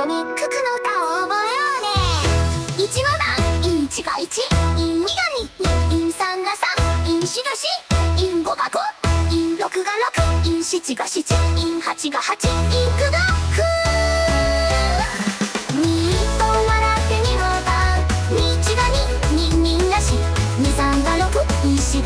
緒に九九の歌を覚えようね。1の段、陰1が1、陰2が2、陰3が3、陰4が4、陰5が5、陰6が6、陰7が7、陰8が8、陰9が9。2と笑って2の段、2、1が2、2、2が4、2、3が6、2、4が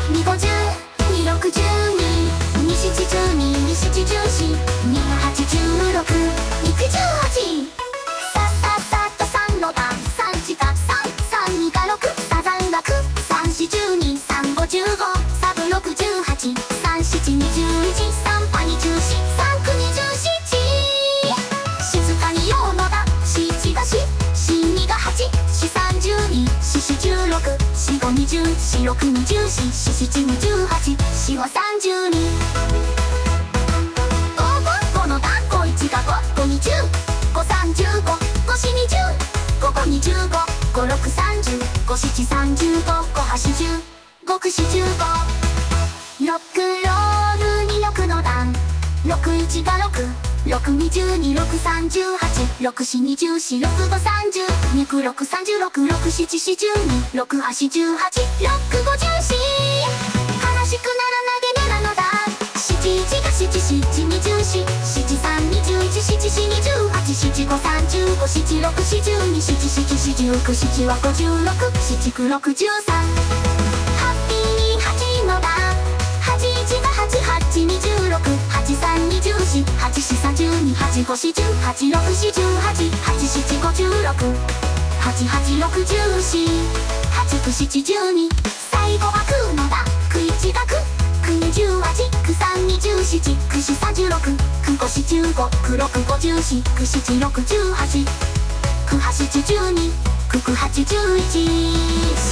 8、2、5、10、2、6、12、2、7、12、2、7、14、2、8、16、2、9、18。さささっと3の段、3、1が3、3、2が6、サザンが9、3、4、12、3、5、15、サブ6、18、3、7、21、3、パ2、14、3、9、27。静かに4の段、4、1が4、4、2が8、4、3、12、4、4、16、4、5、20、4、6、24、4、7、28、4、5、32。5の段、5、1が5、5、20、5、3、15、5、4、20、5、5、25、5、6、30、5、7、35、5、8、10、5、9、15。ロックロールに6の段、6、1が6、6、22、6、38、6、4、24、6、5、30、2、9、6、36、6、7、42、6、8、18、6、5、14。悲しくならなげねなのだ。7、1が7、7、24、7、3、21、7、4、28、7、5、35、7、6、42、7、7、49、7は56、7、9、6、13。ハッピーに8の段、8、1が8、8、26、8、3、24、8、4、32、8、5、48、6、48、8、7、56、8、8、6、14、8、9、7、12。最後は9の段、9、1が9、9、28、9、3、27、9、4、36、9、5、4、15、9、6、54、9、7、6、18、9、8、12、9、9、8、11。